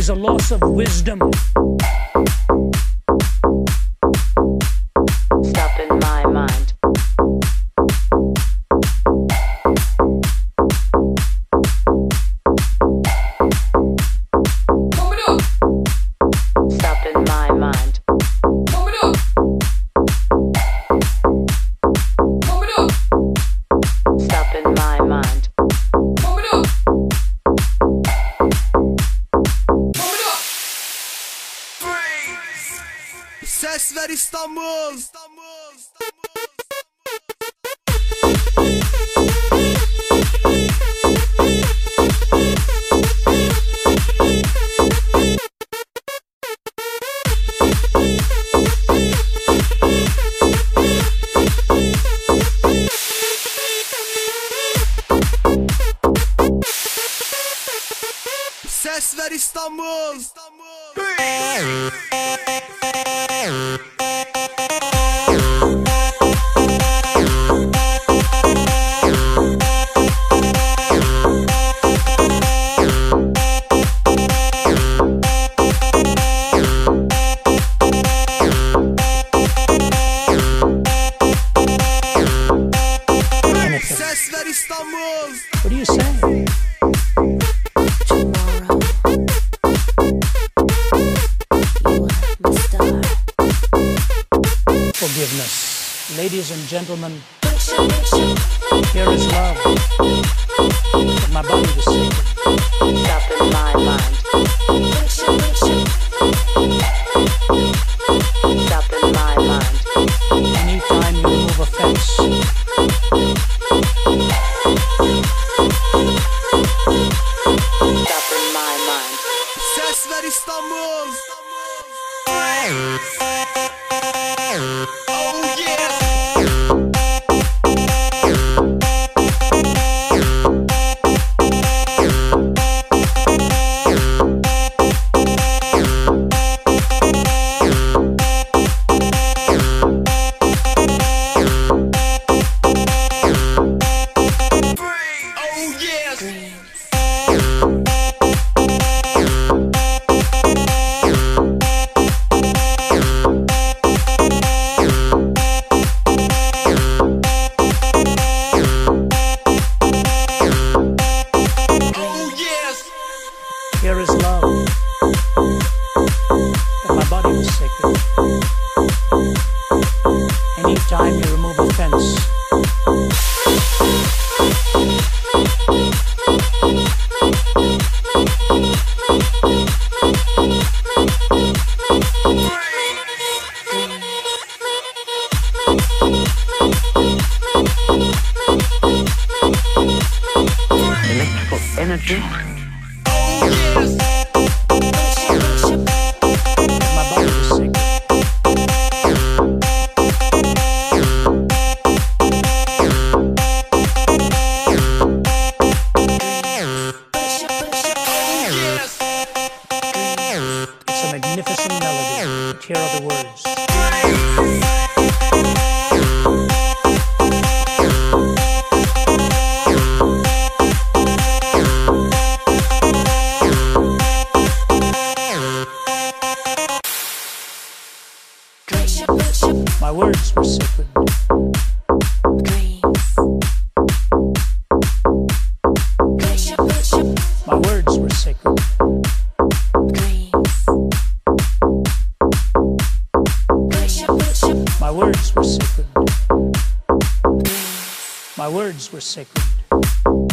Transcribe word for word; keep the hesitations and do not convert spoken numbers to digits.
is a loss of wisdom. Stop in my mind. Pump it up. Stop in my mind. Pump it up. Pump it up. Stop in my mind. Pump it up. Pump it up. Ses ver İstanbul. Ses ver İstanbul. Ses ver İstanbul. What do you say? Forgiveness. Ladies and gentlemen, here is love. But my body was sick. Stop in my mind. Stop in my mind. Anytime you remove a fence, Stop in my mind. Ses ver İstanbul. Oh yeah. here is love. But my body was sacred. Anytime you remove a fence, electrical energy. my body was sacred. It's a magnificent melody, but here are the words. My words were sacred. My words were sacred. My words were sacred. My words were sacred.